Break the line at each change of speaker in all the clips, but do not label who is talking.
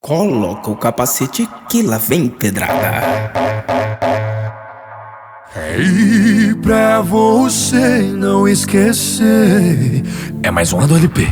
Coloca o capacete que lá vem pedrada.
E pra você não esquecer, é mais uma do LP.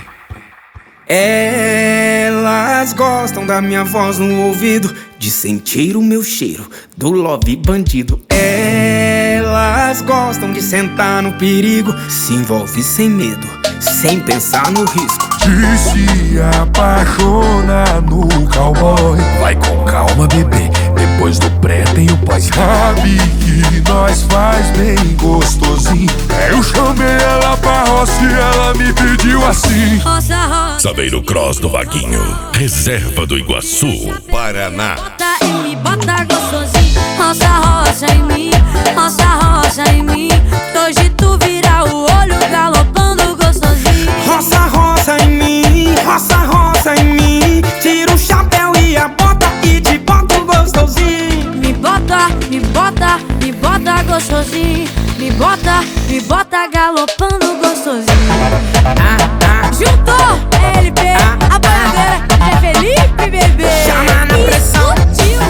Elas gostam da minha voz no ouvido, de sentir o meu cheiro do love bandido. Elas gostam de sentar no perigo, se envolve sem medo, sem pensar no risco.
De se apaixonar no cowboy. Vai com calma, bebê, depois do pré tem o pós. Sabe que nós faz bem gostosinho. Eu chamei ela pra roça e ela me pediu assim.
Roça, roça,
Saveiro Cross do Vaguinho, reserva do Iguaçu, Paraná.
bota e me bota gostosinho. Roça, roça em mim, roça, roça em mim. Hoje tu vira o olho galopando gostosinho.
Roça, roça em mim, roça, roça em mim. Tira o chapéu e a bota e te boto gostosinho.
Me bota, me bota, me bota gostosinho. Me bota galopando gostosinho. Juntou LP, a bandeira é Felipe, bebê.
Chama na pressão.
Tio.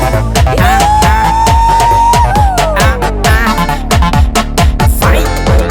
Vai.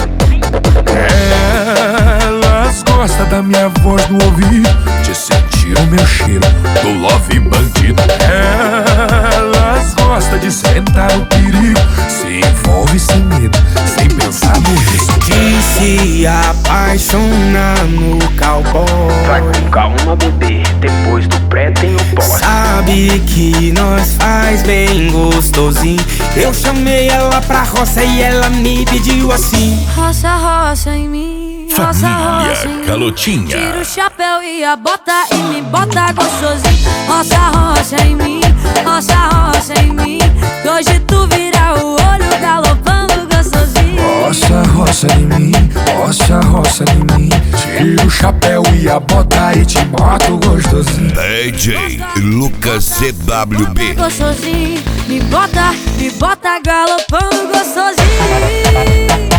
Elas gostam da minha voz no ouvido, de sentir o meu cheiro do love bandido. Elas gostam de sentar no perigo, se envolve sem medo, sem pensar no risco.
De se apaixonar no cowboy.
Vai com calma, bebê, depois do pré tem o pós.
Sabe que nós faz bem gostosinho. Eu chamei ela pra roça e ela me pediu assim.
Roça, roça em mim, roça, roça em
Família
mim.
Calotinha.
Tira o chapéu e a bota e me bota gostosinho. Roça, roça em mim, roça, roça em mim. Hoje tu vira o olho galopando gostosinho.
Roça, roça em mim, roça, roça em mim. Tira o chapéu e a bota e te mato gostosinho.
DJ Lucas CWB.
Gostosinho, me bota galopando gostosinho.